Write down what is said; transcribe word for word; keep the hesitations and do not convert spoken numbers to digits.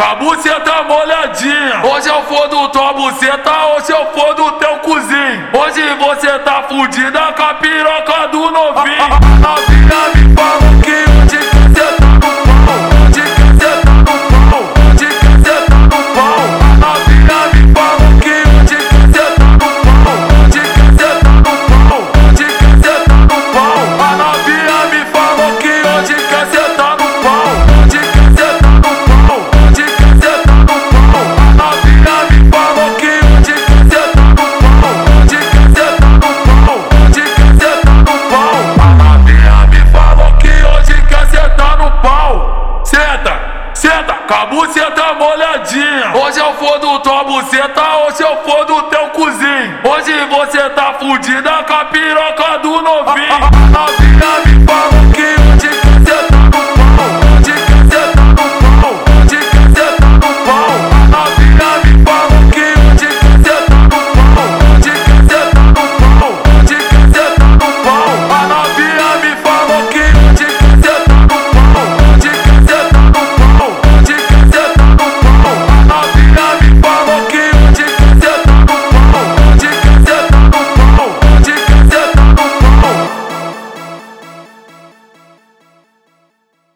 a buceta molhadinha. Hoje eu fodo tua buceta, hoje eu fodo teu cozinho. Hoje você tá fudida com a piroca do novinho. A novinha me falou que hoje quer sentar no pau. Hoje quer sentar no pau. Hoje quer sentar no pau. A novinha me falou que hoje quer sentar no pau. Hoje quer sentar no pau. Hoje quer sentar no pau. A novinha me falou que hoje quer sentar no pau. Hoje quer sentar no pau. Hoje quer sentar no pau. A novinha me falou que hoje quer sentar no pau. Hoje quer sentar no pau. Hoje quer sentar no pau. A novinha me falou que hoje quer sentar no pau. Senta, senta, com a buceta molhadinha. Hoje eu fodo tua buceta, hoje eu fodo teu cozinho. Hoje você tá fudida com a piroca